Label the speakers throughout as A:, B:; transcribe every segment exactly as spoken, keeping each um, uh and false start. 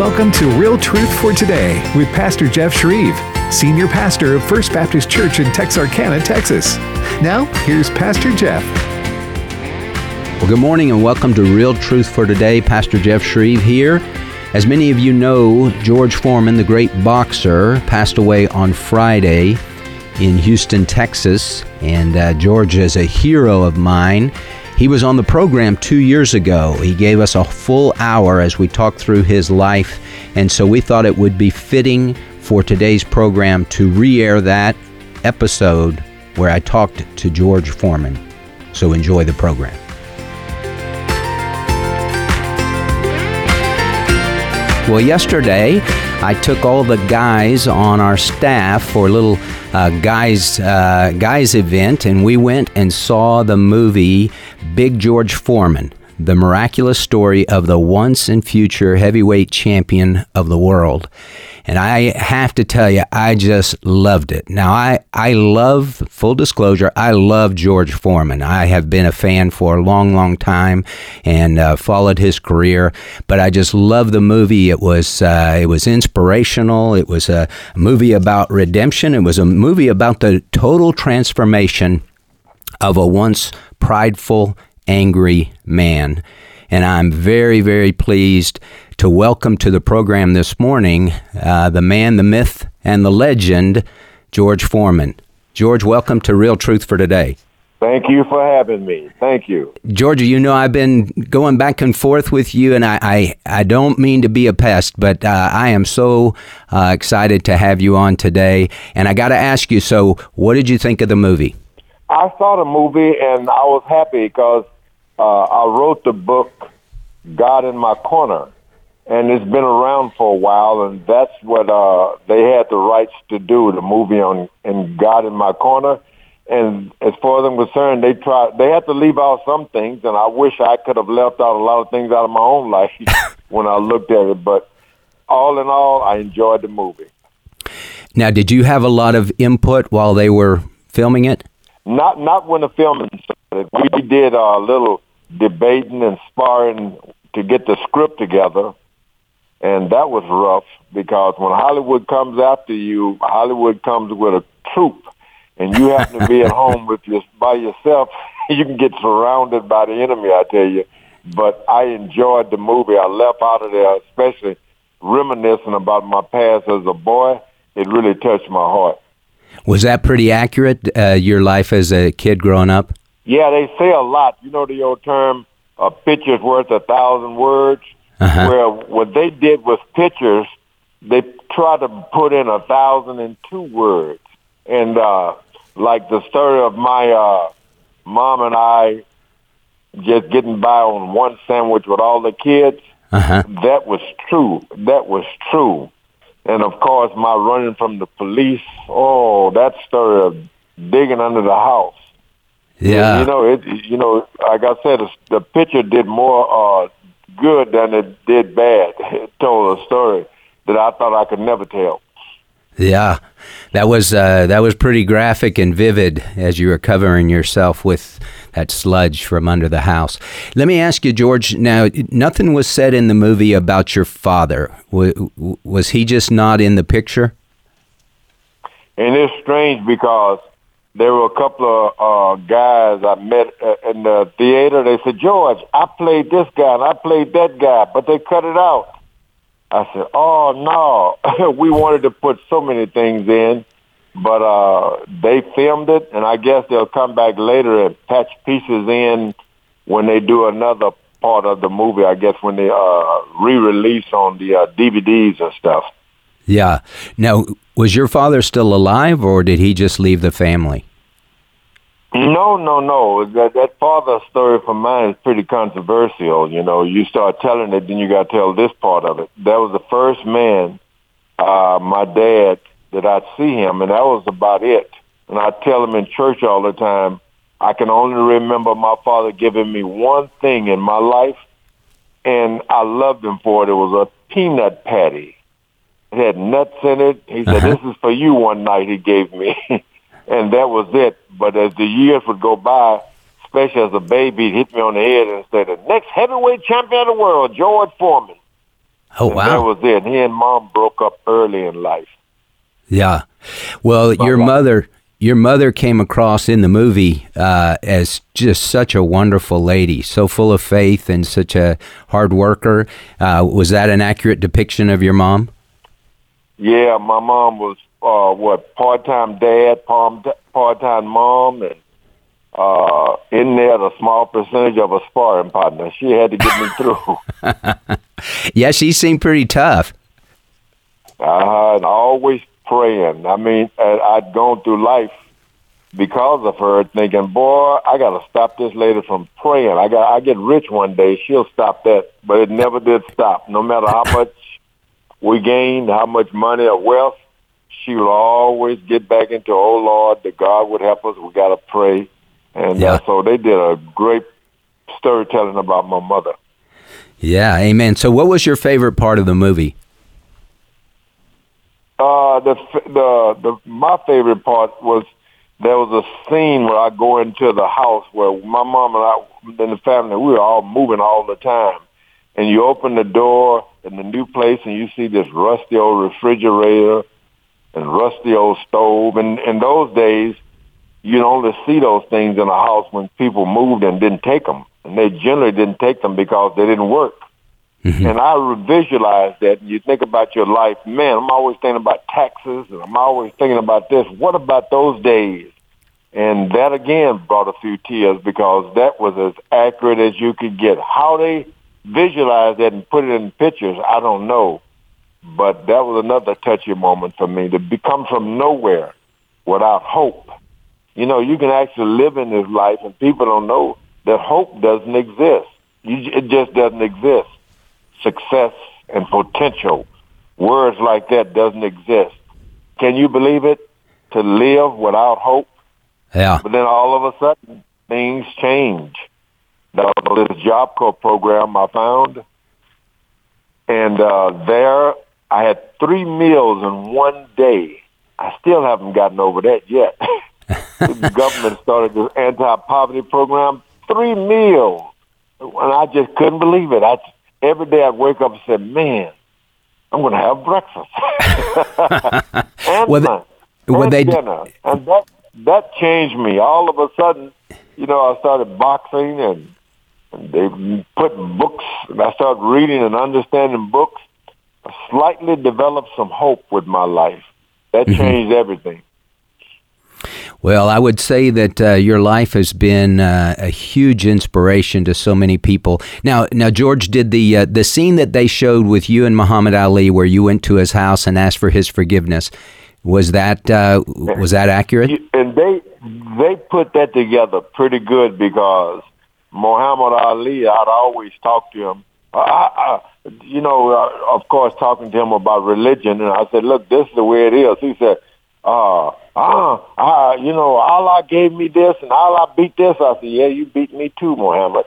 A: Welcome to Real Truth for Today with Pastor Jeff Shreve, Senior Pastor of First Baptist Church in Texarkana, Texas. Now, here's Pastor Jeff.
B: Well, good morning and welcome to Real Truth for Today. Pastor Jeff Shreve here. As many of you know, George Foreman, the great boxer, passed away on Friday in Houston, Texas. And uh, George is a hero of mine. He was on the program two years ago. He gave us a full hour as we talked through his life. And so we thought it would be fitting for today's program to re-air that episode where I talked to George Foreman. So enjoy the program. Well, yesterday, I took all the guys on our staff for a little uh, guys uh, guys event, and we went and saw the movie Big George Foreman, the miraculous story of the once and future heavyweight champion of the world. And I have to tell you, I just loved it. Now, I, I love, full disclosure, I love George Foreman. I have been a fan for a long, long time and uh, followed his career. But I just love the movie. It was uh, it was inspirational. It was a movie about redemption. It was a movie about the total transformation of a once prideful, angry man. And I'm very, very pleased to welcome to the program this morning uh, the man, the myth, and the legend, George Foreman. George, welcome to Real Truth for Today.
C: Thank you for having me. Thank you.
B: George, you know I've been going back and forth with you, and I, I, I don't mean to be a pest, but uh, I am so uh, excited to have you on today. And I got to ask you, so what did you think of the movie?
C: I saw the movie, and I was happy because uh, I wrote the book, God in My Corner. And it's been around for a while, and that's what uh, they had the rights to do, the movie on and God in My Corner. And as far as I'm concerned, they tried. They had to leave out some things, and I wish I could have left out a lot of things out of my own life when I looked at it. But all in all, I enjoyed the movie.
B: Now, did you have a lot of input while they were filming it?
C: Not not when the filming started. We did a little debating and sparring to get the script together. And that was rough because when Hollywood comes after you, Hollywood comes with a troop, and you happen to be at home with your, by yourself, you can get surrounded by the enemy, I tell you. But I enjoyed the movie. I left out of there, especially reminiscing about my past as a boy. It really touched my heart.
B: Was that pretty accurate, uh, your life as a kid growing up?
C: Yeah, they say a lot. You know the old term, a picture's worth a thousand words? Uh-huh. Where what they did with pictures, they tried to put in a thousand and two words. And uh, like the story of my uh, mom and I just getting by on one sandwich with all the kids, uh-huh. that was true. That was true. And, of course, my running from the police, oh, that story of digging under the house.
B: Yeah.
C: You know, it, you know, like I said, the picture did more uh, good than it did bad. It told a story that I thought I could never tell.
B: Yeah, that was uh, that was pretty graphic and vivid as you were covering yourself with that sludge from under the house. Let me ask you, George, now, nothing was said in the movie about your father. W- was he just not in the picture?
C: And it's strange because there were a couple of uh, guys I met uh, in the theater. They said, George, I played this guy and I played that guy, but they cut it out. I said, oh, no. We wanted to put so many things in, but uh, they filmed it, and I guess they'll come back later and patch pieces in when they do another part of the movie, I guess, when they uh, re-release on the uh, D V Ds and stuff.
B: Yeah. Now, was your father still alive, or did he just leave the family?
C: No, no, no. That that father story for mine is pretty controversial. You know, you start telling it, then you got to tell this part of it. That was the first man, uh, my dad, that I'd see him, and that was about it. And I tell him in church all the time, I can only remember my father giving me one thing in my life, and I loved him for it. It was a peanut patty. It had nuts in it. He said, uh-huh. This is for you one night, he gave me. And that was it. But as the years would go by, especially as a baby, he'd hit me on the head and said, the next heavyweight champion of the world, George Foreman.
B: Oh,
C: and
B: wow.
C: that was it. He and Mom broke up early in life.
B: Yeah. Well, your
C: life.
B: mother, your mother came across in the movie uh, as just such a wonderful lady, so full of faith and such a hard worker. Uh, was that an accurate depiction of your mom?
C: Yeah, my mom was uh, what part-time dad, part- part-time mom, and uh, in there a small percentage of a sparring partner. She had to get me through.
B: Yeah, she seemed pretty tough.
C: Uh, and always praying. I mean, I'd gone through life because of her, thinking, "Boy, I got to stop this lady from praying. I got, I get rich one day. She'll stop that." But it never did stop. No matter how much we gained, how much money or wealth, she will always get back into, "Oh Lord, that God would help us. We got to pray." And
B: Yeah.
C: uh, so they did a great storytelling about my mother.
B: Yeah, amen. So what was your favorite part of the movie?
C: Uh, the the the my favorite part was there was a scene where I go into the house where my mom and I and the family, we were all moving all the time, and you open the door in the new place and you see this rusty old refrigerator and rusty old stove. And in those days, you'd only see those things in a house when people moved and didn't take them, and they generally didn't take them because they didn't work. Mm-hmm. And I visualize that, and you think about your life. Man, I'm always thinking about taxes, and I'm always thinking about this. What about those days? And that, again, brought a few tears because that was as accurate as you could get. How they visualized that and put it in pictures, I don't know. But that was another touchy moment for me, to become from nowhere without hope. You know, you can actually live in this life, and people don't know that hope doesn't exist. You, it just doesn't exist. Success and potential, words like that doesn't exist. Can you believe it? To live without hope?
B: Yeah.
C: But then all of a sudden, things change. There was this Job Corps program I found, and uh, there I had three meals in one day. I still haven't gotten over that yet. The government started this anti-poverty program, three meals, and I just couldn't believe it. I Every day I'd wake up and say, "Man, I'm going to have breakfast and
B: well,
C: lunch
B: they, well,
C: and
B: they
C: dinner." And that that changed me. All of a sudden, you know, I started boxing, and, and they put books, and I started reading and understanding books. I slightly developed some hope with my life. That
B: Mm-hmm.
C: changed everything.
B: Well, I would say that uh, your life has been uh, a huge inspiration to so many people. Now, now George, did the uh, the scene that they showed with you and Muhammad Ali, where you went to his house and asked for his forgiveness, was that uh, was that accurate?
C: And they they put that together pretty good because Muhammad Ali, I'd always talk to him. I, I, you know, uh, of course, talking to him about religion, and I said, "Look, this is the way it is." He said, Uh, ah, ah, you know, Allah gave me this and Allah beat this. I said, "Yeah, you beat me too, Muhammad,"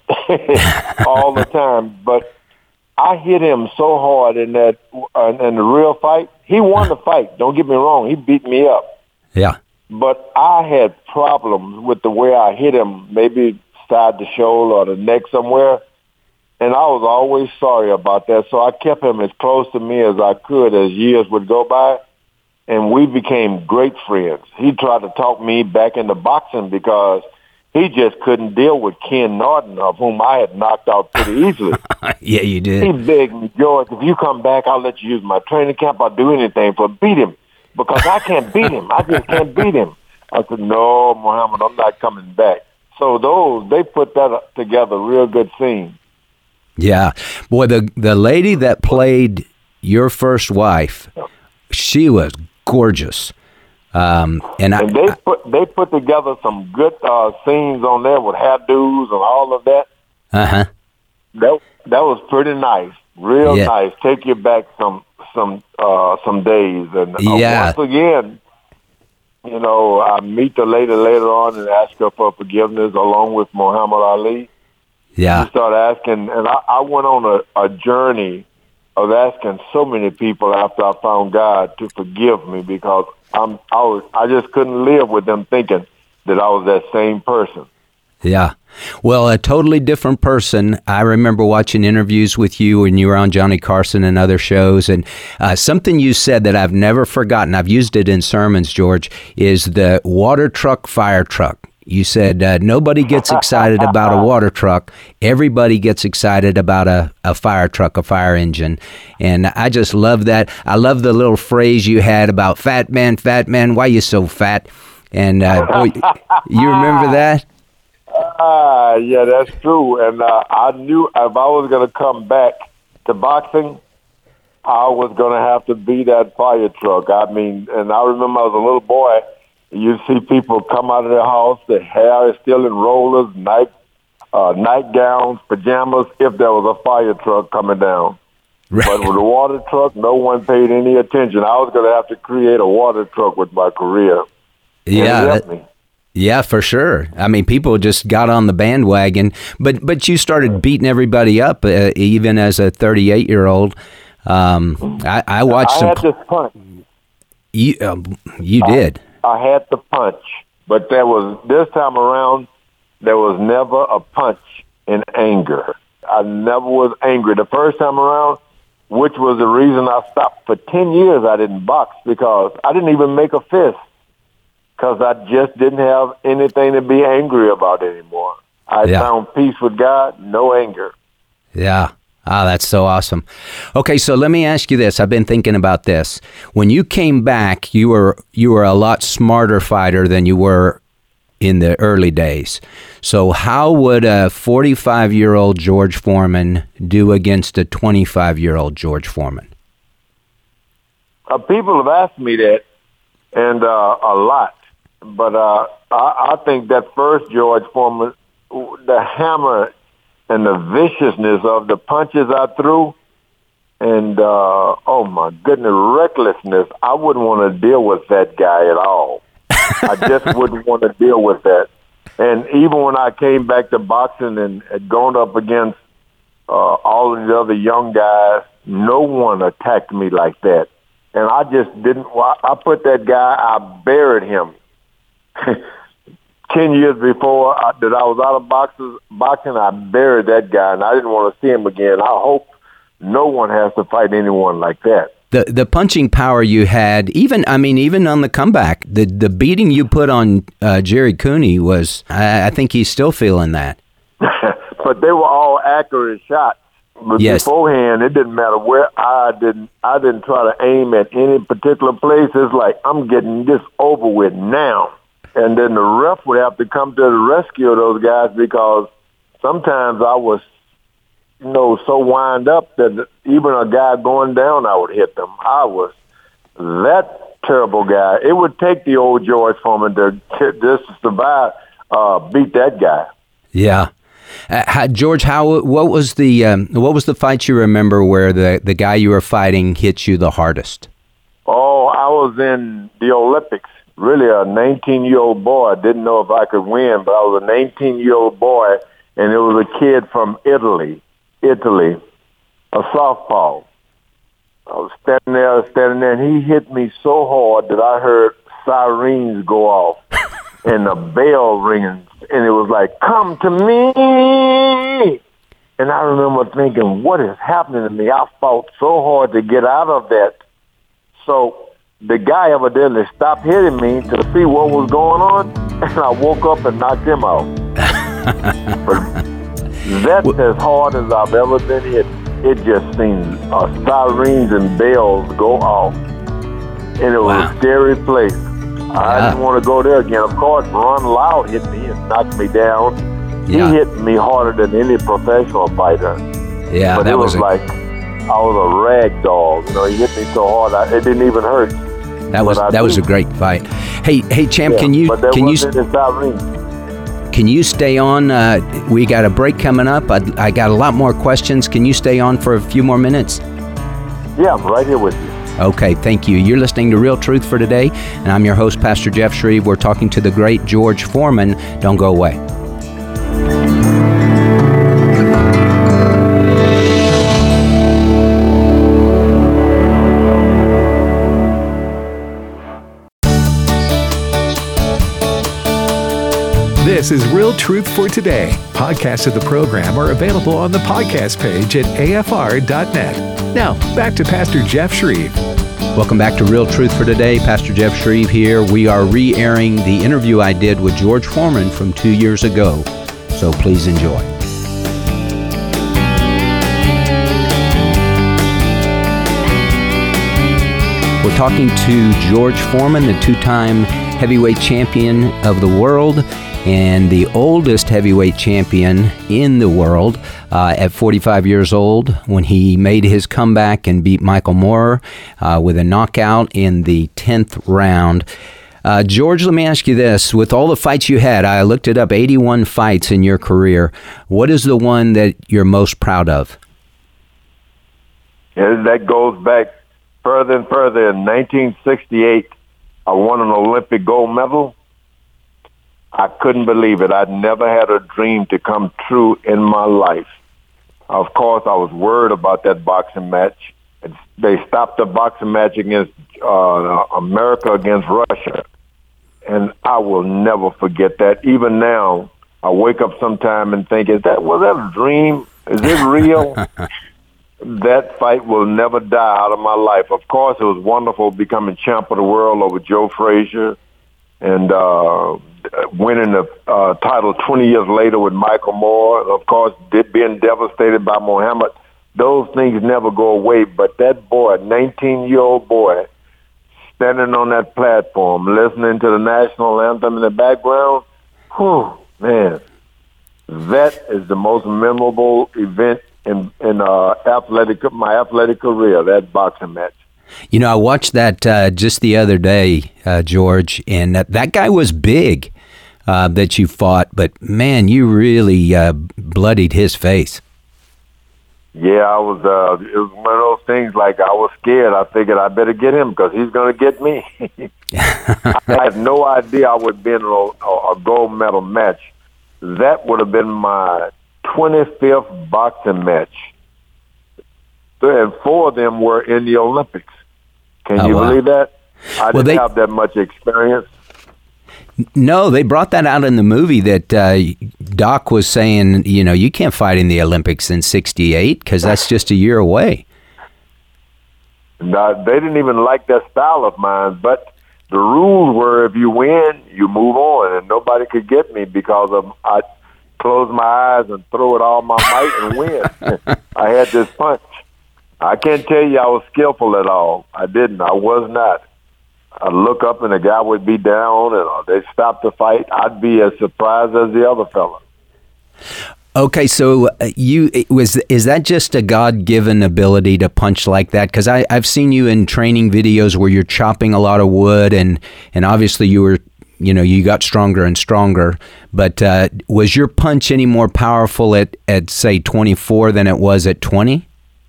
C: all the time. But I hit him so hard in that, uh, in the real fight. He won the fight. Don't get me wrong. He beat me up.
B: Yeah.
C: But I had problems with the way I hit him, maybe side the shoulder or the neck somewhere. And I was always sorry about that. So I kept him as close to me as I could as years would go by. And we became great friends. He tried to talk me back into boxing because he just couldn't deal with Ken Norton, of whom I had knocked out pretty easily.
B: Yeah, you did.
C: He begged me, "George, if you come back, I'll let you use my training camp. I'll do anything for beat him because I can't beat him. I just can't beat him." I said, "No, Muhammad, I'm not coming back." So those, they put that together, real good scene.
B: Yeah. Boy, the, the lady that played your first wife, she was gorgeous. Um, and I,
C: and they put they put together some good uh, scenes on there with hairdos and all of that.
B: Uh huh.
C: That that was pretty nice, real
B: Yeah.
C: nice. Take you back some some uh, some days, and uh,
B: Yeah.
C: once again, you know, I meet the lady later on and ask her for forgiveness, along with Muhammad Ali.
B: Yeah.
C: You start asking, and I, I went on a, a journey of asking so many people after I found God to forgive me because I'm I was I just couldn't live with them thinking that I was that same person.
B: Yeah. Well, a totally different person. I remember watching interviews with you when you were on Johnny Carson and other shows. And uh, something you said that I've never forgotten, I've used it in sermons, George, is the water truck, fire truck. You said uh, nobody gets excited about a water truck. Everybody gets excited about a, a fire truck, a fire engine. And I just love that. I love the little phrase you had about fat man, fat man, why you so fat? And uh, boy, you remember that?
C: Ah, yeah, that's true. And uh, I knew if I was going to come back to boxing, I was going to have to be that fire truck. I mean, and I remember I was a little boy, you see people come out of their house, their hair is still in rollers, night uh, nightgowns, pajamas, if there was a fire truck coming down. Right. But with a water truck, no one paid any attention. I was going to have to create a water truck with my career.
B: Yeah, that, yeah, for sure. I mean, people just got on the bandwagon, but but you started beating everybody up, uh, even as a thirty-eight-year-old. Um, I, I watched
C: I
B: some.
C: I had this punch.
B: You, uh, you did.
C: I, I had the punch, but there was this time around, there was never a punch in anger. I never was angry. The first time around, which was the reason I stopped for ten years, I didn't box because I didn't even make a fist. Because I just didn't have anything to be angry about anymore. I yeah. found peace with God, no anger.
B: Yeah. Ah, that's so awesome. Okay, so let me ask you this. I've been thinking about this. When you came back, you were you were a lot smarter fighter than you were in the early days. So how would a forty-five-year-old George Foreman do against a twenty-five-year-old George Foreman?
C: Uh, people have asked me that, and uh, a lot. But uh, I, I think that first George Foreman, the hammer and the viciousness of the punches I threw, and uh, oh my goodness, recklessness, I wouldn't want to deal with that guy at all. I just wouldn't want to deal with that. And even when I came back to boxing and had gone up against uh, all of the other young guys, no one attacked me like that. And I just didn't, I put that guy, I buried him. Ten years before I, that I was out of boxes, boxing, I buried that guy, and I didn't want to see him again. I hope no one has to fight anyone like that.
B: The the punching power you had, even I mean, even on the comeback, the the beating you put on uh, Jerry Cooney was, I, I think he's still feeling that.
C: But they were all accurate shots. But yes. Beforehand, it didn't matter where I didn't. I didn't try to aim at any particular place. It's like I'm getting this over with now. And then the ref would have to come to the rescue of those guys because sometimes I was, you know, so wind up that even a guy going down, I would hit them. I was that terrible guy. It would take the old George Foreman to, to just survive, uh, beat that guy.
B: Yeah. Uh, how, George, how what was the um, what was the fight you remember where the, the guy you were fighting hit you the hardest?
C: Oh, I was in the Olympics. Really a nineteen-year-old boy. I didn't know if I could win, but I was a nineteen-year-old boy, and it was a kid from Italy, Italy, a softball. I was standing there, standing there, and he hit me so hard that I heard sirens go off and a bell ringing, and it was like, come to me! And I remember thinking, what is happening to me? I fought so hard to get out of that. So the guy evidently stopped hitting me to see what was going on, and I woke up and knocked him out. But that's as hard as I've ever been hit. It just seemed uh, sirens and bells go off, and it was wow. a scary place. I yeah. didn't want to go there again. Of course, Ron Lau hit me and knocked me down. Yeah. He hit me harder than any professional fighter.
B: Yeah,
C: but
B: that
C: it was,
B: was a...
C: like I was a rag doll. You know, he hit me so hard, I, it didn't even hurt.
B: That was that was a great fight. Hey, hey, champ,
C: yeah,
B: can you
C: but there
B: can you can you stay on? Uh, we got a break coming up. I, I got a lot more questions. Can you stay on for a few more minutes?
C: Yeah, I'm right here with you.
B: Okay, thank you. You're listening to Real Truth for Today, and I'm your host, Pastor Jeff Shreve. We're talking to the great George Foreman. Don't go away.
A: This is Real Truth for Today. Podcasts of the program are available on the podcast page at A F R dot net. Now, back to Pastor Jeff Shreve.
B: Welcome back to Real Truth for Today. Pastor Jeff Shreve here. We are re-airing the interview I did with George Foreman from two years ago, so please enjoy. We're talking to George Foreman, the two-time heavyweight champion of the world and the oldest heavyweight champion in the world uh, at forty-five years old when he made his comeback and beat Michael Moorer uh, with a knockout in the tenth round. Uh, George, let me ask you this. With all the fights you had, I looked it up, eighty-one fights in your career. What is the one that you're most proud of?
C: Yeah, that goes back further and further. In nineteen sixty-eight, I won an Olympic gold medal. I couldn't believe it. I'd never had a dream to come true in my life. Of course, I was worried about that boxing match. They stopped the boxing match against uh, America against Russia. And I will never forget that. Even now, I wake up sometime and think, is that, was that a dream? Is it real? That fight will never die out of my life. Of course, it was wonderful becoming champ of the world over Joe Frazier and uh, winning the uh, title twenty years later with Michael Moorer. Of course, being devastated by Muhammad. Those things never go away. But that boy, nineteen-year-old boy, standing on that platform, listening to the national anthem in the background, whew, man, that is the most memorable event in in uh, athletic my athletic career, that boxing match.
B: You know, I watched that uh, just the other day, uh, George, and that, that guy was big uh, that you fought, but man, you really uh, bloodied his face.
C: Yeah, I was. Uh, it was one of those things. Like I was scared. I figured I better get him because he's going to get me. I had no idea I would be in a, a gold medal match. That would have been my twenty-fifth boxing match, and four of them were in the Olympics. Can
B: oh,
C: you
B: wow.
C: believe that? I
B: well,
C: didn't
B: they,
C: have that much experience.
B: No, they brought that out in the movie that uh, Doc was saying, you know, you can't fight in the Olympics in sixty-eight because that's just a year away.
C: No, they didn't even like that style of mine, but the rules were if you win, you move on, and nobody could get me because of I close my eyes and throw it all my might and win. I had this punch. I can't tell you I was skillful at all. I didn't. I was not. I'd look up and the guy would be down and uh, they'd stop the fight. I'd be as surprised as the other fella.
B: Okay, so uh, you was is that just a God-given ability to punch like that? Because I've seen you in training videos where you're chopping a lot of wood, and, and obviously you were, you know, you got stronger and stronger. But uh, was your punch any more powerful at, at say twenty-four than it was at twenty?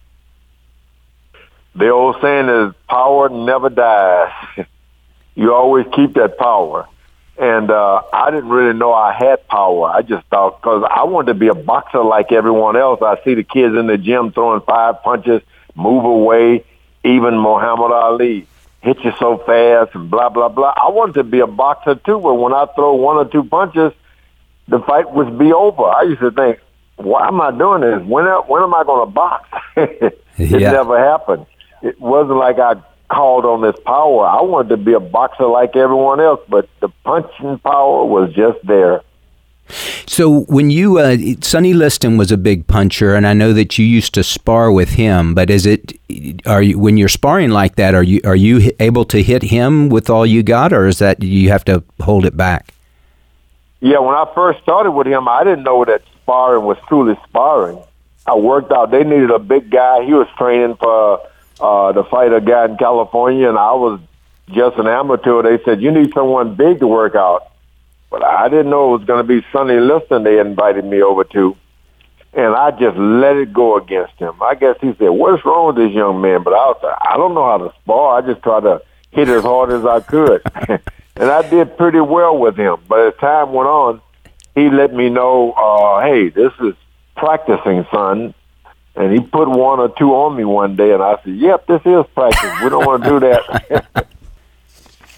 C: The old saying is, power never dies. You always keep that power. And uh, I didn't really know I had power. I just thought, because I wanted to be a boxer like everyone else. I see the kids in the gym throwing five punches, move away, even Muhammad Ali, hit you so fast and blah, blah, blah. I wanted to be a boxer too, but when I throw one or two punches, the fight would be over. I used to think, why am I doing this? When, when am I going to box? It
B: yeah.
C: never happened. It wasn't like I called on this power. I wanted to be a boxer like everyone else, but the punching power was just there.
B: So when you, uh, Sonny Liston was a big puncher, and I know that you used to spar with him, but is it, are you, when you're sparring like that, are you, are you able to hit him with all you got, or is that you have to hold it back?
C: Yeah, when I first started with him, I didn't know that sparring was truly sparring. I worked out. They needed a big guy. He was training for Uh, to fight a guy in California, and I was just an amateur. They said, you need someone big to work out. But I didn't know it was going to be Sonny Liston they invited me over to. And I just let it go against him. I guess he said, what's wrong with this young man? But I was like, I don't know how to spar. I just tried to hit as hard as I could. And I did pretty well with him. But as time went on, he let me know, uh, hey, this is practicing, son. And he put one or two on me one day, and I said, yep, this is practice. We don't want to do that.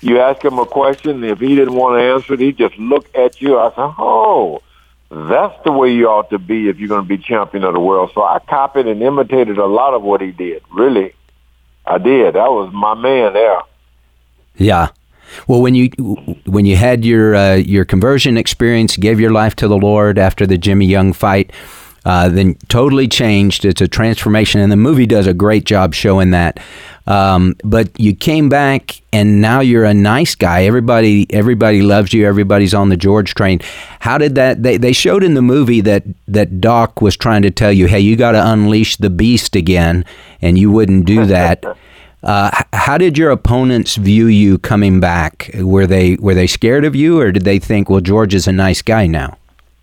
C: You ask him a question, if he didn't want to answer it, he'd just look at you. I said, oh, that's the way you ought to be if you're going to be champion of the world. So I copied and imitated a lot of what he did. Really, I did. That was my man there.
B: Yeah. Well, when you when you had your uh, your conversion experience, gave your life to the Lord after the Jimmy Young fight, uh, then totally changed. It's a transformation, and the movie does a great job showing that. Um, but you came back, and now you're a nice guy. Everybody everybody loves you. Everybody's on the George train. How did that? They they showed in the movie that that Doc was trying to tell you, hey, you got to unleash the beast again, and you wouldn't do that. Uh, how did your opponents view you coming back? Were they were they scared of you, or did they think, well, George is a nice guy now?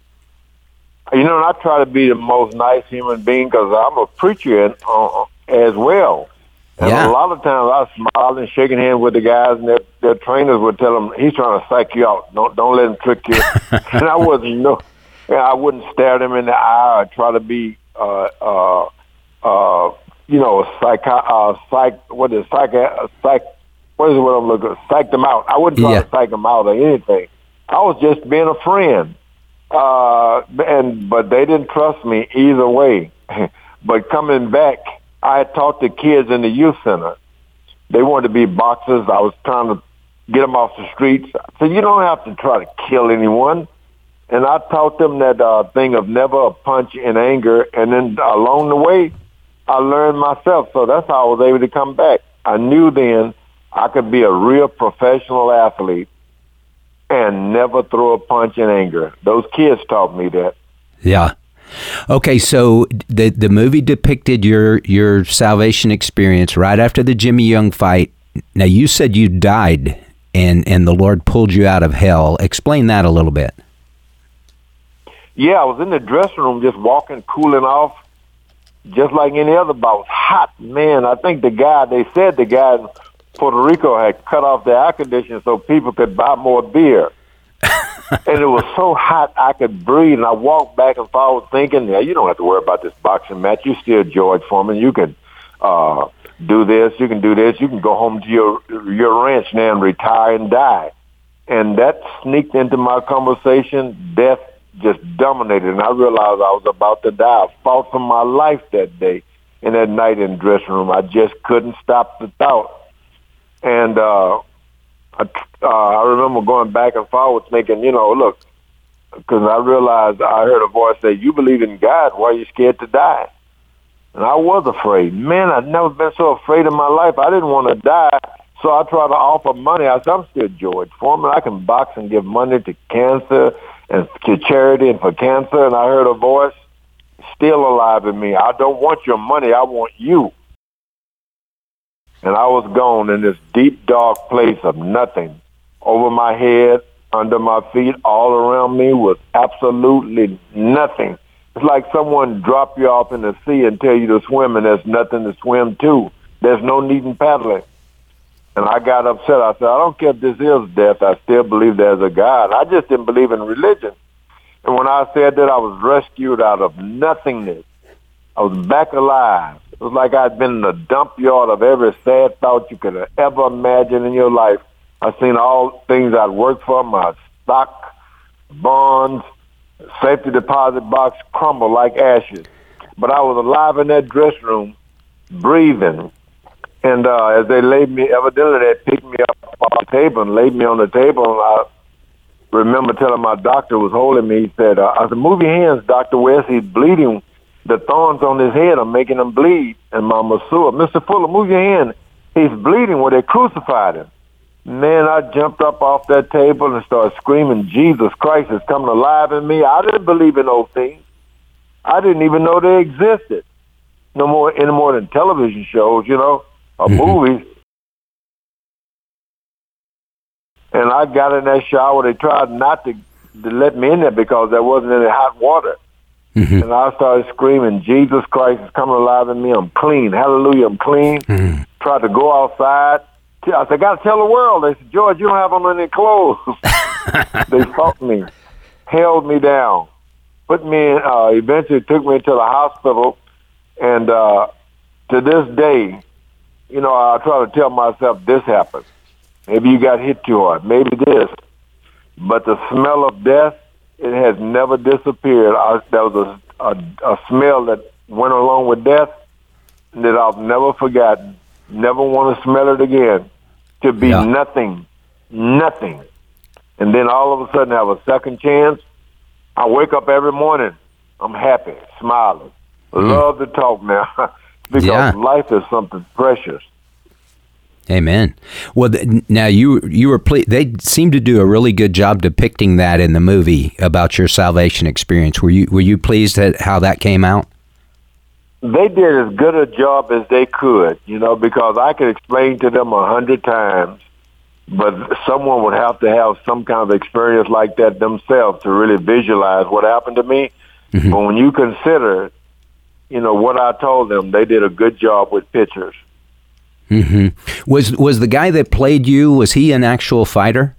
C: You know, I try to be the most nice human being because I'm a preacher and, uh, as well. And
B: Yeah.
C: a lot of times I smile and shaking hands with the guys, and their, their trainers would tell them, he's trying to psych you out. Don't don't let him trick you. And I wasn't, no, I wouldn't stare them in the eye or try to be, uh, uh, uh, you know, psych, uh, psych, what is psych, uh, psych, what is it, what I'm looking, psych them out. I wouldn't try
B: Yeah.
C: to psych them out or anything. I was just being a friend. Uh, and, but they didn't trust me either way. But coming back, I had taught the kids in the youth center. They wanted to be boxers. I was trying to get them off the streets. I said, you don't have to try to kill anyone. And I taught them that uh, thing of never a punch in anger. And then along the way, I learned myself. So that's how I was able to come back. I knew then I could be a real professional athlete and never throw a punch in anger. Those kids taught me that.
B: Yeah. Okay, so the the movie depicted your your salvation experience right after the Jimmy Young fight. Now, you said you died and, and the Lord pulled you out of hell. Explain that a little bit.
C: Yeah, I was in the dressing room just walking, cooling off, just like any other bout. It was hot, man. I think the guy, they said the guy in Puerto Rico had cut off the air conditioning so people could buy more beer. And it was so hot I could breathe. And I walked back and forth thinking, yeah, you don't have to worry about this boxing match. You're still George Foreman. You can uh, do this. You can do this. You can go home to your your ranch now and retire and die. And that sneaked into my conversation. Death just dominated. And I realized I was about to die. I fought for my life that day and that night in the dressing room. I just couldn't stop the thought. And uh, I, uh, I remember going back and forth thinking, you know, look, because I realized I heard a voice say, you believe in God, why are you scared to die? And I was afraid. Man, I'd never been so afraid in my life. I didn't want to die, so I tried to offer money. I said, I'm still George Foreman. I can box and give money to cancer and to charity and for cancer. And I heard a voice, still alive in me. I don't want your money. I want you. And I was gone in this deep, dark place of nothing. Over my head, under my feet, all around me was absolutely nothing. It's like someone drop you off in the sea and tell you to swim, and there's nothing to swim to. There's no need in paddling. And I got upset. I said, I don't care if this is death. I still believe there's a God. I just didn't believe in religion. And when I said that, I was rescued out of nothingness. I was back alive. It was like I'd been in the dump yard of every sad thought you could ever imagine in your life. I've seen all things I'd worked for, my stock, bonds, safety deposit box crumble like ashes. But I was alive in that dressing room, breathing. And uh, as they laid me, evidently they picked me up off the table and laid me on the table. And I remember telling my doctor who was holding me, he said, uh, I said, move your hands, Doctor West, he's bleeding. The thorns on his head are making him bleed. And my masseur, Mister Fuller, move your hand. He's bleeding where they crucified him. Man, I jumped up off that table and started screaming, Jesus Christ is coming alive in me. I didn't believe in those things. I didn't even know they existed. No more, any more than television shows, you know, or mm-hmm. movies. And I got in that shower. They tried not to, to let me in there because there wasn't any hot water. Mm-hmm. And I started screaming, Jesus Christ is coming alive in me. I'm clean. Hallelujah, I'm clean. Mm-hmm. Tried to go outside. I said, I got to tell the world. They said, George, you don't have on any clothes. They fought me, held me down, put me in, uh, eventually took me to the hospital. And uh, to this day, you know, I try to tell myself this happened. Maybe you got hit too hard. Maybe this. But the smell of death, it has never disappeared. I, there was a, a, a smell that went along with death that I've never forgotten. Never want to smell it again. To be yeah. nothing, nothing. And then all of a sudden have a second chance. I wake up every morning. I'm happy, smiling. Mm. Love to talk now because yeah. life is something precious.
B: Amen. Well, th- now you you were ple- they seem to do a really good job depicting that in the movie about your salvation experience. Were you were you pleased at how that came out?
C: They did as good a job as they could, you know, because I could explain to them a hundred times, but someone would have to have some kind of experience like that themselves to really visualize what happened to me. Mm-hmm. But when you consider, you know, what I told them, they did a good job with pictures.
B: Mm-hmm. Was was the guy that played you, was he an actual fighter?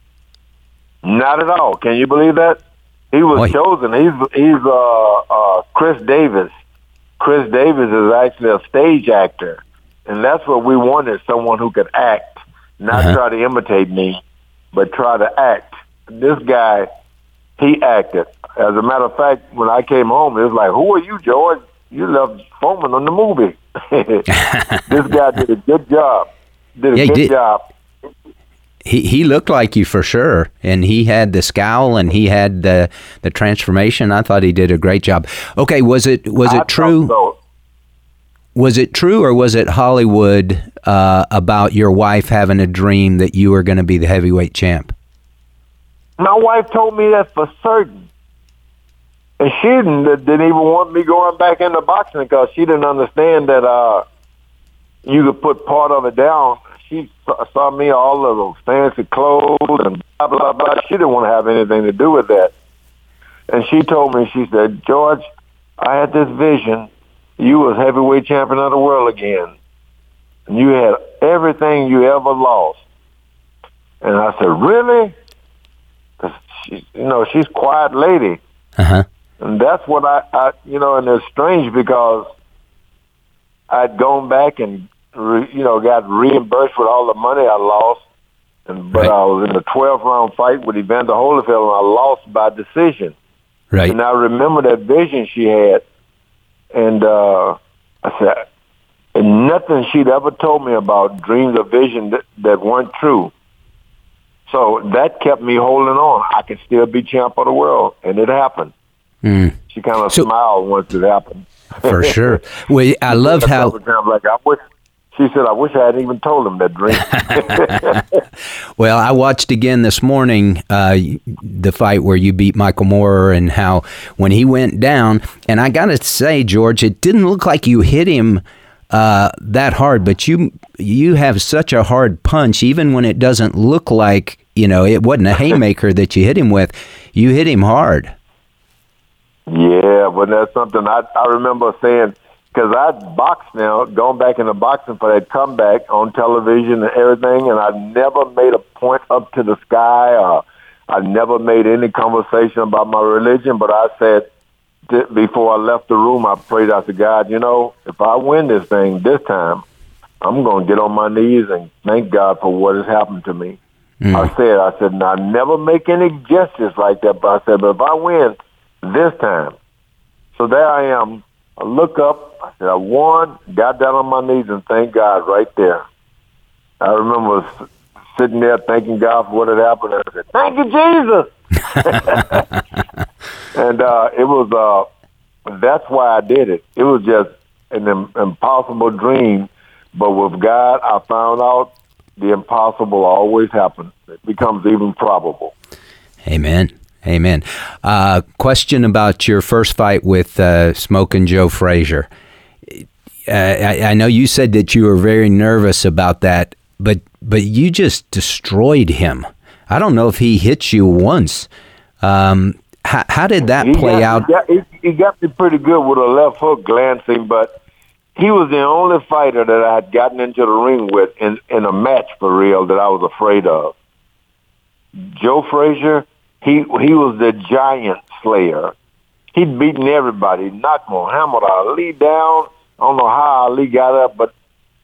C: Not at all. Can you believe that? He was Boy. chosen. He's he's uh, uh, Chris Davis. Chris Davis is actually a stage actor, and that's what we wanted, someone who could act, not uh-huh. try to imitate me, but try to act. This guy, he acted. As a matter of fact, when I came home, it was like, who are you, George? You left Foreman on the movie. This guy did a good job. Did a
B: yeah,
C: good
B: did.
C: job.
B: He he looked like you for sure, and he had the scowl and he had the the transformation. I thought he did a great job. Okay, was it was it
C: I
B: true?
C: So.
B: Was it true, or was it Hollywood uh, about your wife having a dream that you were going to be the heavyweight champ?
C: My wife told me that for certain. And she didn't, didn't even want me going back into boxing because she didn't understand that uh, you could put part of it down. She saw me all of those fancy clothes and blah, blah, blah. She didn't want to have anything to do with that. And she told me, she said, George, I had this vision. You was heavyweight champion of the world again. And you had everything you ever lost. And I said, really? Because, she, you know, she's a quiet lady.
B: Uh-huh.
C: And that's what I, I, you know, and it's strange because I'd gone back and, re, you know, got reimbursed with all the money I lost. And But right. I was in the twelfth round fight with Evander Holyfield, and I lost by decision.
B: Right.
C: And I remember that vision she had. And uh, I said, and nothing she'd ever told me about dreams or vision that, that weren't true. So that kept me holding on. I could still be champ of the world, and it happened. Mm. She kind of so, smiled once it happened.
B: For sure. Well, I love how.
C: Like, I wish, she said, I wish I hadn't even told him that dream.
B: Well, I watched again this morning uh, the fight where you beat Michael Moorer and how when he went down, and I got to say, George, it didn't look like you hit him uh, that hard, but you you have such a hard punch, even when it doesn't look like, you know, it wasn't a haymaker that you hit him with. You hit him hard.
C: Yeah, but that's something I, I remember saying, because I'd boxed now, gone back into boxing for that comeback on television and everything, and I never made a point up to the sky, or I never made any conversation about my religion, but I said, th- before I left the room, I prayed out to God, you know, if I win this thing this time, I'm going to get on my knees and thank God for what has happened to me. Mm. I said, I said, now, I never make any gestures like that, but I said, but if I win this time, so there I am. I look up, I said, I won, got down on my knees, and thank God right there. I remember s- sitting there thanking God for what had happened. I said, thank you, Jesus. And uh, it was, uh, that's why I did it. It was just an im- impossible dream. But with God, I found out the impossible always happens. It becomes even probable.
B: Amen. Amen. Uh, question about your first fight with uh, Smokin' Joe Frazier. Uh, I, I know you said that you were very nervous about that, but but you just destroyed him. I don't know if he hit you once. Um, how, how did that
C: he
B: play
C: got,
B: out?
C: He got, he, he got me pretty good with a left hook glancing, but he was the only fighter that I had gotten into the ring with in, in a match for real that I was afraid of. Joe Frazier, He he was the giant slayer. He'd beaten everybody. He knocked Muhammad Ali down. I don't know how Ali got up, but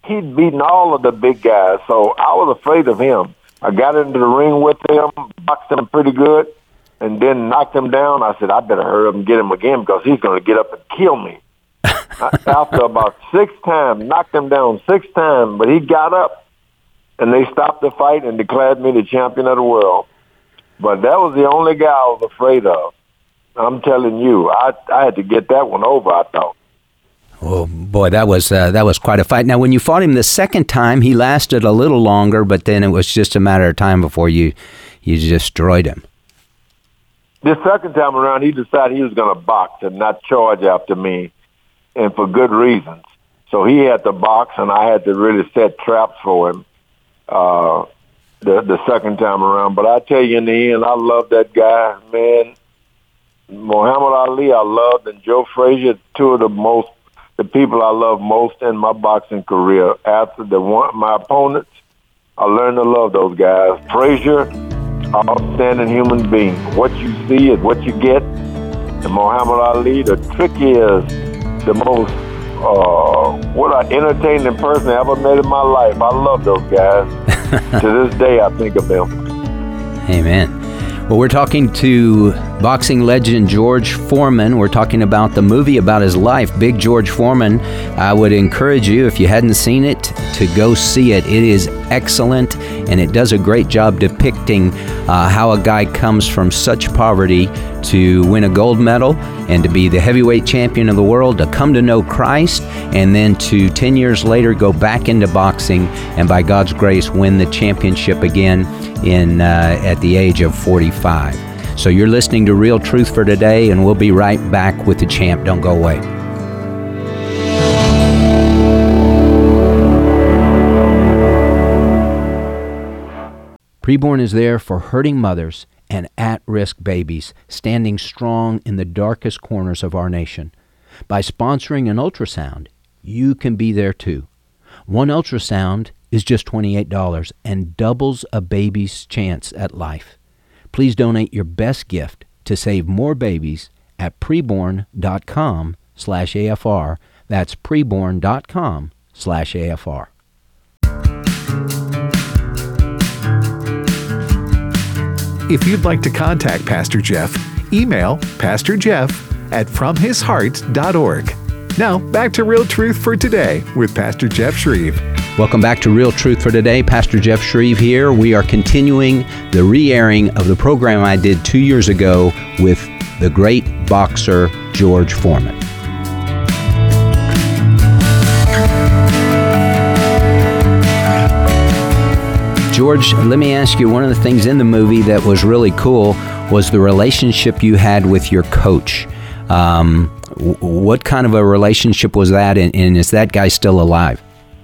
C: he'd beaten all of the big guys, so I was afraid of him. I got into the ring with him, boxed him pretty good, and then knocked him down. I said, I better hurry up and get him again because he's going to get up and kill me. After about six times, knocked him down six times, but he got up, and they stopped the fight and declared me the champion of the world. But that was the only guy I was afraid of. I'm telling you, I I had to get that one over, I thought.
B: Oh, boy, that was uh, that was quite a fight. Now, when you fought him the second time, he lasted a little longer, but then it was just a matter of time before you, you destroyed him.
C: The second time around, he decided he was going to box and not charge after me, and for good reasons. So he had to box, and I had to really set traps for him uh, the, the second time around. But I tell you, in the end, I love that guy, man. Muhammad Ali, I loved, and Joe Frazier, two of the most, the people I love most in my boxing career. After the one, my opponents, I learned to love those guys. Frazier, outstanding human being. What you see is what you get. And Muhammad Ali, the trick is the most, uh, what an entertaining person I ever met in my life. I love those guys. To this day, I think of them.
B: Amen. Well, we're talking to boxing legend George Foreman. We're talking about the movie about his life, Big George Foreman. I would encourage you, if you hadn't seen it, to go see it. It is excellent, and it does a great job depicting uh, how a guy comes from such poverty to win a gold medal and to be the heavyweight champion of the world, to come to know Christ, and then to ten years later go back into boxing and by God's grace win the championship again in uh, at the age of forty-five. So you're listening to Real Truth for Today, and we'll be right back with the champ. Don't go away. Preborn is there for hurting mothers and at-risk babies standing strong in the darkest corners of our nation. By sponsoring an ultrasound, you can be there too. One ultrasound is just twenty-eight dollars and doubles a baby's chance at life. Please donate your best gift to save more babies at preborn.com slash AFR. That's preborn.com slash AFR.
A: If you'd like to contact Pastor Jeff, email Pastor Jeff at from his heart dot org. Now, back to Real Truth for Today with Pastor Jeff Shreve.
B: Welcome back to Real Truth for Today. Pastor Jeff Shreve here. We are continuing the re-airing of the program I did two years ago with the great boxer George Foreman. George, let me ask you, one of the things in the movie that was really cool was the relationship you had with your coach. Um, w- what kind of a relationship was that, and, and is that guy still alive?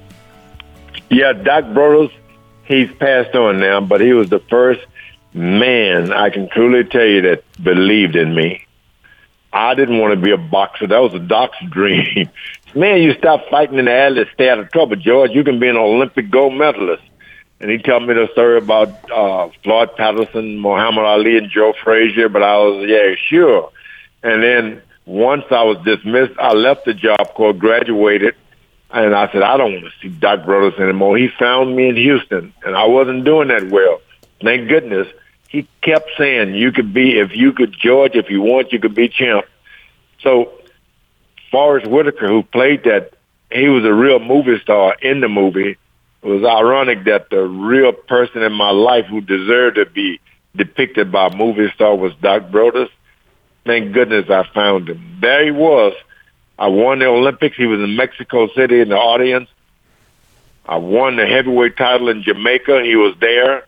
C: Yeah, Doc Brothers, he's passed on now, but he was the first man, I can truly tell you, that believed in me. I didn't want to be a boxer. That was a doc's dream. Man, you stop fighting in the alley, stay out of trouble, George. You can be an Olympic gold medalist. And he told me the story about uh, Floyd Patterson, Muhammad Ali, and Joe Frazier, but I was, yeah, sure. And then once I was dismissed, I left the Job Corps, graduated, and I said, I don't want to see Doc Brothers anymore. He found me in Houston, and I wasn't doing that well. Thank goodness. He kept saying, you could be, if you could, George, if you want, you could be champ. So Forrest Whitaker, who played that, he was a real movie star in the movie. It was ironic that the real person in my life who deserved to be depicted by a movie star was Doc Brothers. Thank goodness I found him. There he was. I won the Olympics. He was in Mexico City in the audience. I won the heavyweight title in Jamaica. He was there.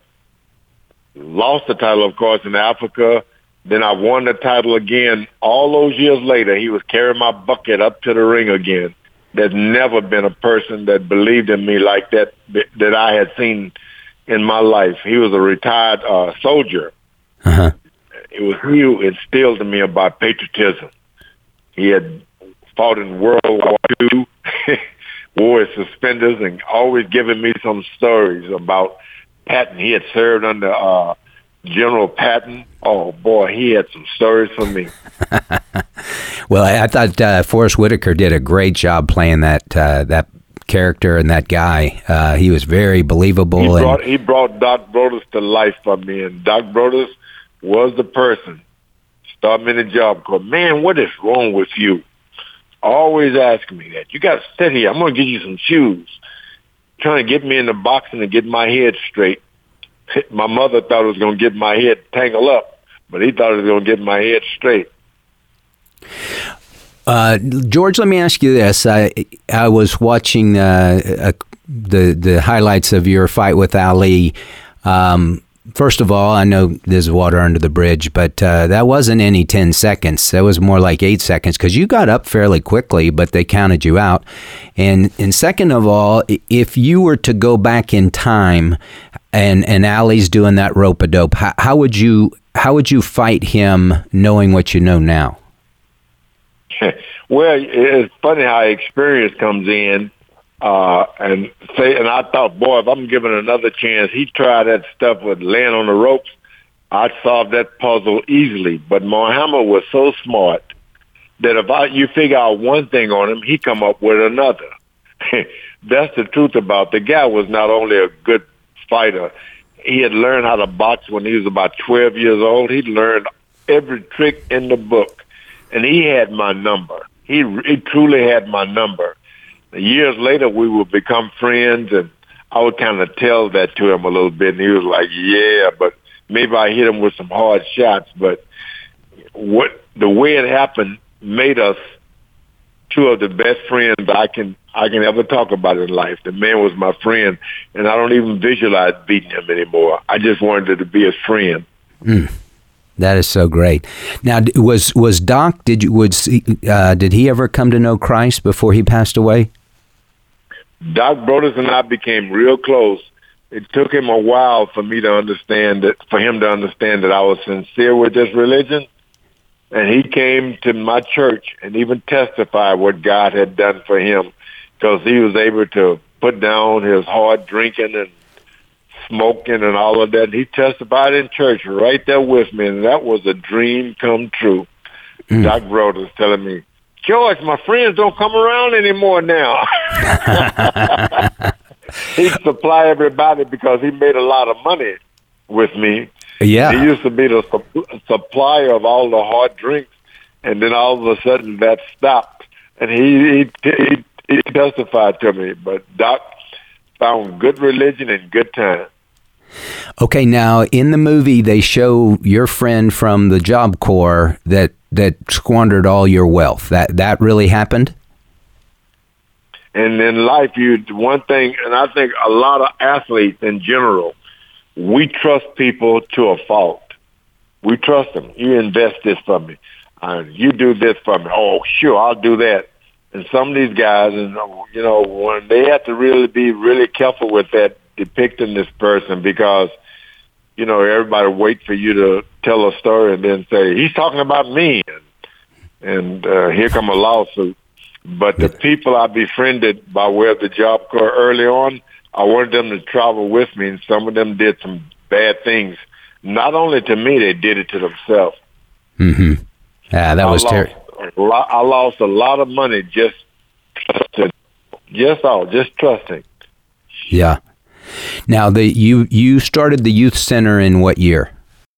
C: Lost the title, of course, in Africa. Then I won the title again. All those years later, he was carrying my bucket up to the ring again. There's never been a person that believed in me like that that I had seen in my life. He was a retired uh, soldier.
B: Uh-huh.
C: It was he who instilled in me about patriotism. He had fought in World War Two, wore his suspenders, and always given me some stories about Patton. He had served under uh, General Patton. Oh, boy, he had some stories for me.
B: Well, I, I thought uh, Forrest Whitaker did a great job playing that uh, that character and that guy. Uh, he was very believable.
C: He
B: and
C: brought, he brought Doc Brodus to life for me, and Doc Brodus was the person. Start me in the Job Corps. Man, what is wrong with you? Always ask me that. You got to sit here. I'm going to give you some shoes. Trying to get me in the boxing and get my head straight. My mother thought it was going to get my head tangled up, but he thought it was going to get my head straight.
B: Uh, George, let me ask you this. I I was watching uh, uh, the the highlights of your fight with Ali. Um, first of all, I know there's water under the bridge, but uh, that wasn't any ten seconds. That was more like eight seconds because you got up fairly quickly, but they counted you out. And and second of all, if you were to go back in time, and and Ali's doing that rope-a-dope, how, how would you how would you fight him, knowing what you know now?
C: Well, it's funny how experience comes in, uh, and say, and I thought, boy, if I'm given another chance, he tried that stuff with laying on the ropes, I'd solve that puzzle easily. But Muhammad was so smart that if I, you figure out one thing on him, he come up with another. That's the truth about the guy. Was not only a good fighter, he had learned how to box when he was about twelve years old. He'd learned every trick in the book. And he had my number. He, he truly had my number. Years later, we would become friends, and I would kind of tell that to him a little bit. And he was like, yeah, but maybe I hit him with some hard shots. But what the way it happened made us two of the best friends I can I can ever talk about in life. The man was my friend, and I don't even visualize beating him anymore. I just wanted to be his friend.
B: Mm. That is so great. Now, was was Doc? Did you was uh, did he ever come to know Christ before he passed away?
C: Doc Brodus and I became real close. It took him a while for me to understand that, for him to understand that I was sincere with this religion. And he came to my church and even testified what God had done for him, because he was able to put down his hard drinking and smoking and all of that. And he testified in church right there with me, and that was a dream come true. Mm. Doc Brodus telling me, George, my friends don't come around anymore now. He'd supply everybody because he made a lot of money with me.
B: Yeah.
C: He used to be the su- supplier of all the hard drinks, and then all of a sudden that stopped. And he, he, he, he testified to me, but Doc found good religion and good time.
B: Okay, now in the movie they show your friend from the Job Corps that that squandered all your wealth. That that really happened?
C: And in life, you one thing, and I think a lot of athletes in general, we trust people to a fault. We trust them. You invest this for me. Uh, you do this for me. Oh, sure, I'll do that. And some of these guys, and you know, when they have to really be really careful with that, depicting this person, because you know everybody wait for you to tell a story and then say he's talking about me, and, and uh, here come a lawsuit. But the people I befriended by way of the Job Corps early on, I wanted them to travel with me, and some of them did some bad things. Not only to me, they did it to themselves.
B: Mm-hmm. Yeah, that was terrible.
C: I lost a lot of money just trusting, just all, just trusting.
B: Yeah. Now, the you you started the youth center in what year?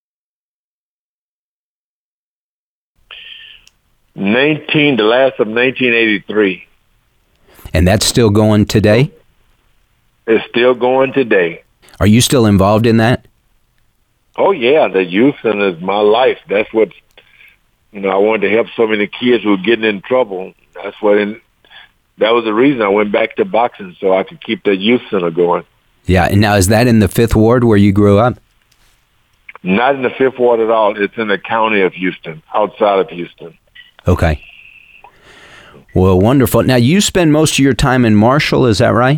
C: Nineteen, the last of nineteen eighty-three.
B: And that's still going today?
C: It's still going today.
B: Are you still involved in that?
C: Oh yeah, the youth center is my life. That's what, you know, I wanted to help so many kids who were getting in trouble. That's what. In, that was the reason I went back to boxing, so I could keep the youth center going.
B: Yeah, and now is that in the Fifth Ward where you grew up?
C: Not in the Fifth Ward at all. It's in the county of Houston, outside of Houston.
B: Okay. Well, wonderful. Now, you spend most of your time in Marshall, is that right?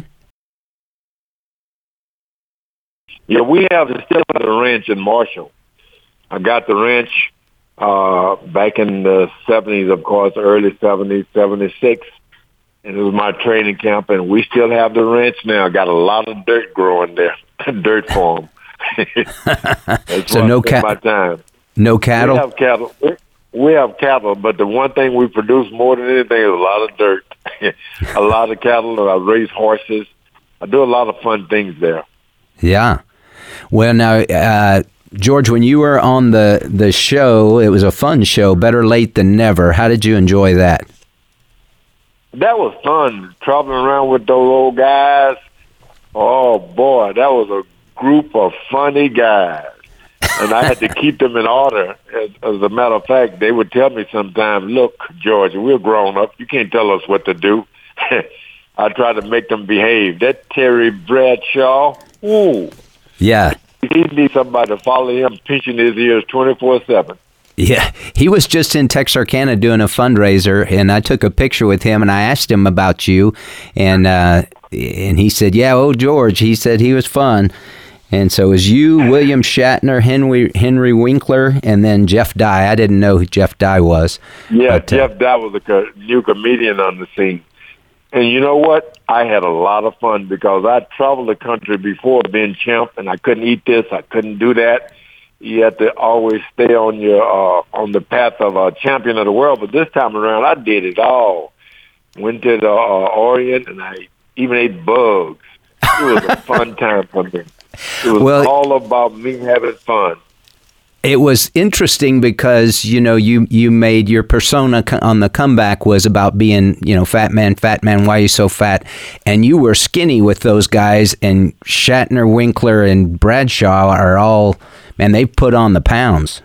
C: Yeah, we have still have the ranch in Marshall. I got the ranch uh, back in the seventies, of course, early seventies, seventy-six. And it was my training camp, and we still have the ranch now. Got a lot of dirt growing there, dirt farm. That's
B: so no cattle. No cattle.
C: We have cattle. We have cattle, but the one thing we produce more than anything is a lot of dirt. a lot of cattle. I raise horses. I do a lot of fun things there.
B: Yeah. Well, now, uh, George, when you were on the, the show, it was a fun show, Better Late Than Never. How did you enjoy that?
C: That was fun, traveling around with those old guys. Oh, boy, that was a group of funny guys. And I had to keep them in order. As, as a matter of fact, they would tell me sometimes, look, George, we're grown up. You can't tell us what to do. I try to make them behave. That Terry Bradshaw, ooh.
B: Yeah.
C: He needs somebody to follow him, pinching his ears twenty-four seven.
B: Yeah, he was just in Texarkana doing a fundraiser, and I took a picture with him, and I asked him about you, and uh, and he said, yeah, oh, George, he said he was fun. And so it was you, William Shatner, Henry Henry Winkler, and then Jeff Dye. I didn't know who Jeff Dye was.
C: Yeah,
B: but, uh,
C: Jeff Dye was a co- new comedian on the scene. And you know what? I had a lot of fun because I traveled the country before being champ, and I couldn't eat this, I couldn't do that. You have to always stay on your uh, on the path of a champion of the world. But this time around, I did it all. Went to the uh, Orient, and I even ate bugs. It was a fun time for me. It was
B: well,
C: all about me having fun.
B: It was interesting because, you know, you, you made your persona on the comeback was about being, you know, fat man, fat man, why are you so fat? And you were skinny with those guys, and Shatner, Winkler, and Bradshaw are all, man, they put on the pounds.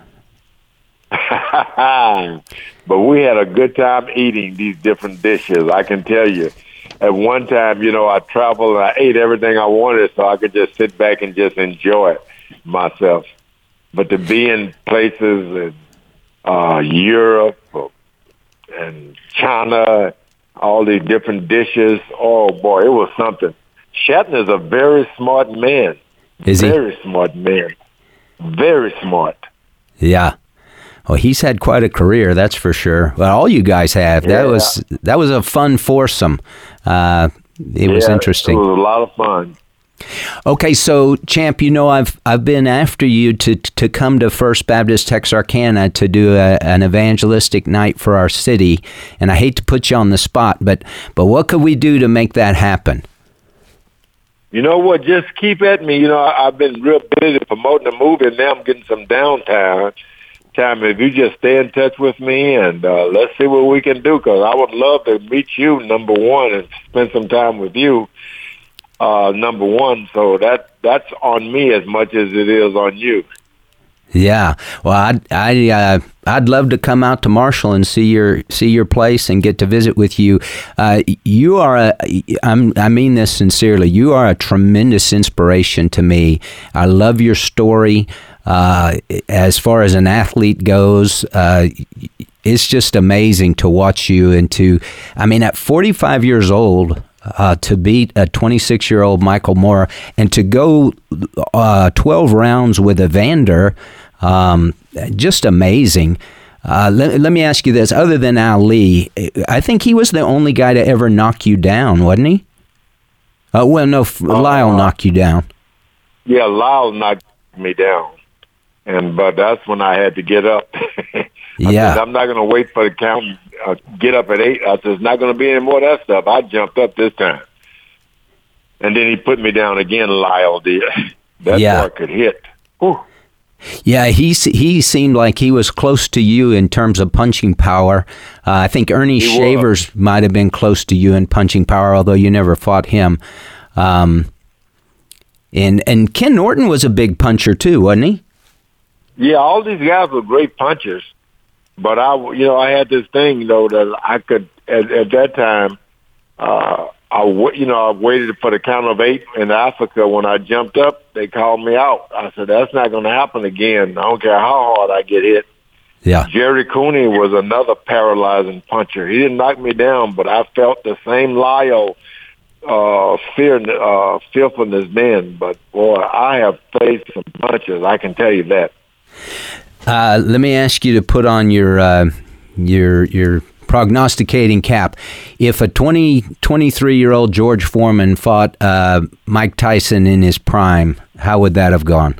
C: But we had a good time eating these different dishes, I can tell you. At one time, you know, I traveled and I ate everything I wanted so I could just sit back and just enjoy it myself. But to be in places in uh, Europe and China, all these different dishes, oh, boy, it was something. Shatner's a very smart man.
B: Is he?
C: Very smart man. Very smart.
B: Yeah. Well, he's had quite a career, that's for sure. Well, all you guys have. That
C: yeah.
B: was that was a fun foursome. Uh, it
C: yeah,
B: was interesting.
C: It was a lot of fun.
B: Okay, so Champ, you know I've I've been after you to to come to First Baptist Texarkana to do a, an evangelistic night for our city, and I hate to put you on the spot, but but what could we do to make that happen?
C: You know what? Just keep at me. You know, I, I've been real busy promoting the movie, and now I'm getting some downtime. Time if you just stay in touch with me, and uh, let's see what we can do. Because I would love to meet you, number one, and spend some time with you. Uh, number one, so that that's on me as much as it is on you.
B: Yeah, well, I I uh, I'd love to come out to Marshall and see your see your place and get to visit with you. Uh, you are a I'm, I mean this sincerely. You are a tremendous inspiration to me. I love your story. Uh, as far as an athlete goes, uh, it's just amazing to watch you and to. I mean, at forty-five years old. Uh, to beat a twenty-six-year-old Michael Moore and to go uh, twelve rounds with Evander, um, just amazing. Uh, let, let me ask you this. Other than Ali, I think he was the only guy to ever knock you down, wasn't he? Uh, well, no, uh, Lyle knocked you down.
C: Yeah, Lyle knocked me down. and But that's when I had to get up. I
B: yeah.
C: said, I'm not going to wait for the count. Uh, get up at eight. I said, it's not going to be any more of that stuff. I jumped up this time. And then he put me down again, Lyle did. That
B: yeah.
C: boy could hit. Whew.
B: Yeah, he he seemed like he was close to you in terms of punching power. Uh, I think Ernie
C: he
B: Shavers
C: was.
B: might have been close to you in punching power, although you never fought him. Um, and and Ken Norton was a big puncher too, wasn't he?
C: Yeah, all these guys were great punchers. But I, you know, I had this thing, you know, that I could at, at that time. Uh, I, you know, I waited for the count of eight in Africa. When I jumped up, they called me out. I said, "That's not going to happen again. I don't care how hard I get hit."
B: Yeah.
C: Jerry Cooney was another paralyzing puncher. He didn't knock me down, but I felt the same Lyle uh, fear, uh, fearfulness then. But boy, I have faced some punches. I can tell you that.
B: Uh, let me ask you to put on your uh, your your prognosticating cap. If a twenty, twenty-three-year-old George Foreman fought uh, Mike Tyson in his prime, how would that have gone?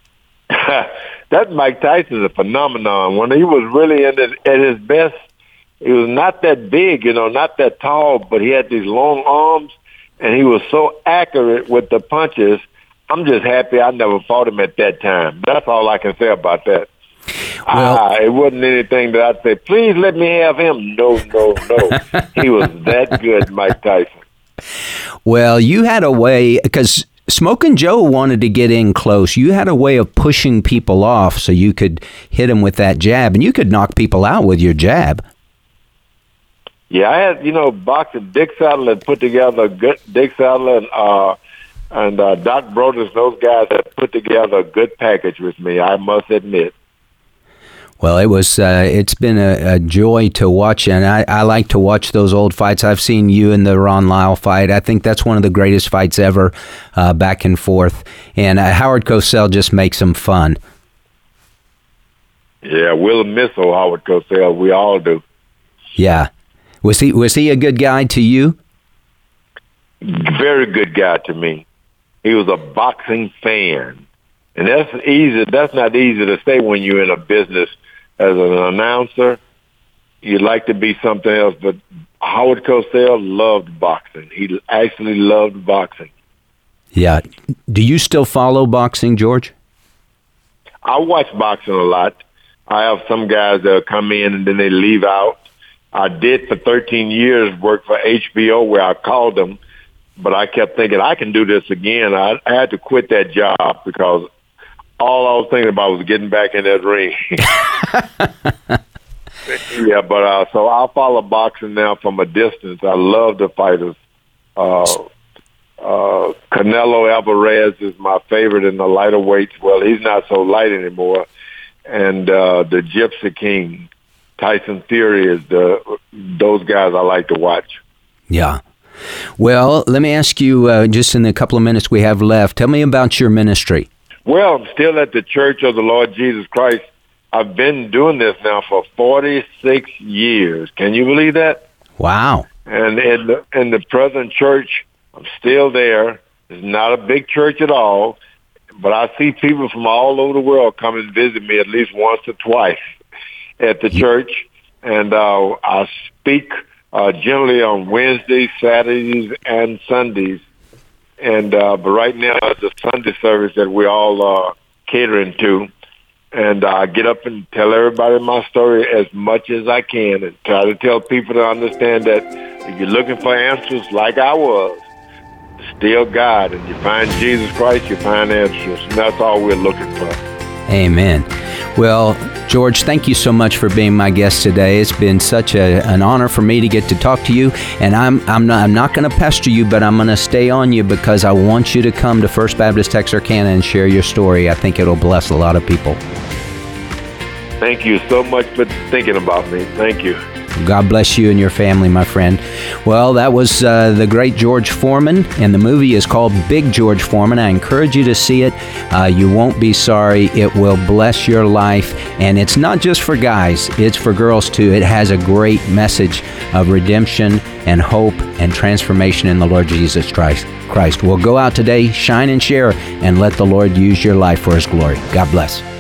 C: That Mike Tyson is a phenomenon. When he was really in his, at his best, He was not that big, you know, not that tall, but he had these long arms, and he was so accurate with the punches. I'm just happy I never fought him at that time. That's all I can say about that. Well, ah, it wasn't anything that I'd say, please let me have him. No, no, no. He was that good, Mike Tyson.
B: Well, you had a way, because Smokin' Joe wanted to get in close. You had a way of pushing people off so you could hit them with that jab, and you could knock people out with your jab.
C: Yeah, I had, you know, boxing. Dick Sadler had put together a good, Dick Sadler and, uh, and uh, Doc Brodus, those guys had put together a good package with me, I must admit.
B: Well, it was. Uh, it's been a, a joy to watch, and I, I like to watch those old fights. I've seen you in the Ron Lyle fight. I think that's one of the greatest fights ever, uh, back and forth. And uh, Howard Cosell just makes them fun.
C: Yeah, we'll miss old Howard Cosell. We all do.
B: Yeah, was he was he a good guy to you?
C: Very good guy to me. He was a boxing fan, and that's easy. That's not easy to say when you're in a business. As an announcer, you'd like to be something else, but Howard Cosell loved boxing. He actually loved boxing.
B: Yeah. Do you still follow boxing, George?
C: I watch boxing a lot. I have some guys that come in and then they leave out. I did for thirteen years work for H B O where I called them, but I kept thinking I can do this again. I, I had to quit that job because all I was thinking about was getting back in that ring. Yeah, but uh, so I'll follow boxing now from a distance. I love the fighters. Uh, uh, Canelo Alvarez is my favorite in the lighter weights. Well, he's not so light anymore. And uh, the Gypsy King, Tyson Fury, is the those guys I like to watch.
B: Yeah. Well, let me ask you, uh, just in the couple of minutes we have left, tell me about your ministry.
C: Well, I'm still at the Church of the Lord Jesus Christ. I've been doing this now for forty-six years. Can you believe that?
B: Wow.
C: And in the, in the present church, I'm still there. It's not a big church at all, but I see people from all over the world come and visit me at least once or twice at the church. And uh, I speak uh, generally on Wednesdays, Saturdays, and Sundays. And uh, but right now it's a Sunday service that we're all uh, catering to, and I uh, get up and tell everybody my story as much as I can, and try to tell people to understand that if you're looking for answers like I was, still God, and you find Jesus Christ, you find answers, and that's all we're looking for.
B: Amen. Well, George, thank you so much for being my guest today. It's been such a, an honor for me to get to talk to you, and I'm I'm not I'm not going to pester you, but I'm going to stay on you because I want you to come to First Baptist Texarkana and share your story. I think it'll bless a lot of people.
C: Thank you so much for thinking about me. Thank you.
B: God bless you and your family, my friend. Well, that was uh, the great George Foreman, and the movie is called Big George Foreman. I encourage you to see it. Uh, you won't be sorry. It will bless your life, and it's not just for guys. It's for girls, too. It has a great message of redemption and hope and transformation in the Lord Jesus Christ. Christ. Well, go out today, shine and share, and let the Lord use your life for His glory. God bless.